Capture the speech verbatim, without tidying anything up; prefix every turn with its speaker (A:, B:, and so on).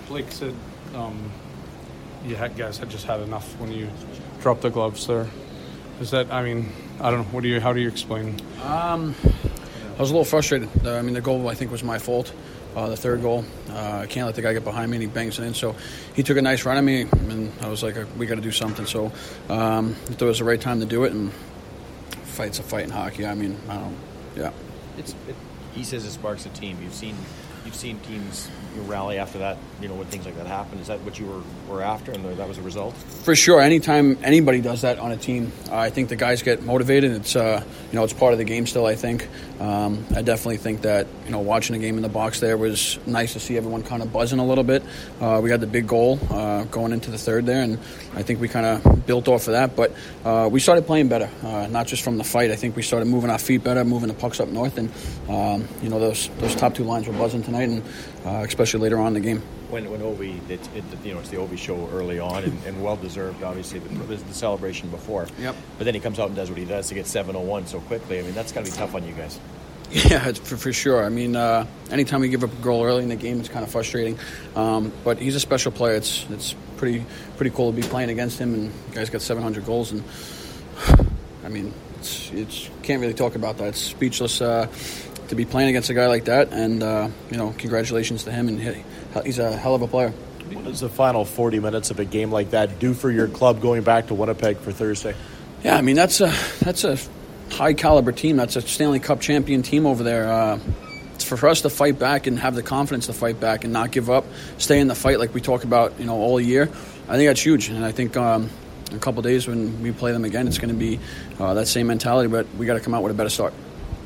A: Blake said um, you had, guys had just had enough when you dropped the gloves there. Is that, I mean, I don't know. What do you? How do you explain?
B: Um, I was a little frustrated. Uh, I mean, the goal, I think, was my fault. Uh, the third goal, uh, I can't let the guy get behind me and he bangs it in. So he took a nice run at me, and I was like, we got to do something. So um, I thought it was the right time to do it, and fight's a fight in hockey. I mean, I don't, yeah.
C: It's, it, he says it sparks a team. You've seen you've seen teams you know, rally after that, you know, when things like that happen. Is that what you were, were after, and that was a result?
B: For sure. Anytime anybody does that on a team, uh, I think the guys get motivated. It's uh, you know, it's part of the game still, I think. Um, I definitely think that, you know, watching the game in the box there was nice to see everyone kind of buzzing a little bit. Uh, we had the big goal uh, going into the third there, and I think we kind of built off of that. But uh, we started playing better, uh, not just from the fight. I think we started moving our feet better, moving the pucks up north, and um, you know, those those top two lines were buzzing tonight, and uh, especially later on in the game.
C: When when Ovi, it, it, you know, it's the Ovi show early on, and, and well deserved. Obviously, the, the celebration before.
B: Yep.
C: But then he comes out and does what he does to get seven oh one so quickly. I mean, that's got to be tough on you guys.
B: Yeah, it's for, for sure. I mean, uh, anytime we give up a goal early in the game, it's kind of frustrating. Um, but he's a special player. It's it's pretty pretty cool to be playing against him, and the guy's got seven hundred goals. And I mean, it's it's can't really talk about that. It's speechless uh, to be playing against a guy like that. And uh, you know, congratulations to him. And he, he's a hell of a player.
D: What does the final forty minutes of a game like that do for your club going back to Winnipeg for Thursday?
B: Yeah, I mean, that's a that's a high caliber team. That's a Stanley Cup champion team over there. Uh, it's for, for us to fight back and have the confidence to fight back and not give up, stay in the fight like we talk about, you know, all year. I think that's huge, and I think um, in a couple of days when we play them again, it's going to be uh, that same mentality. But we got to come out with a better start.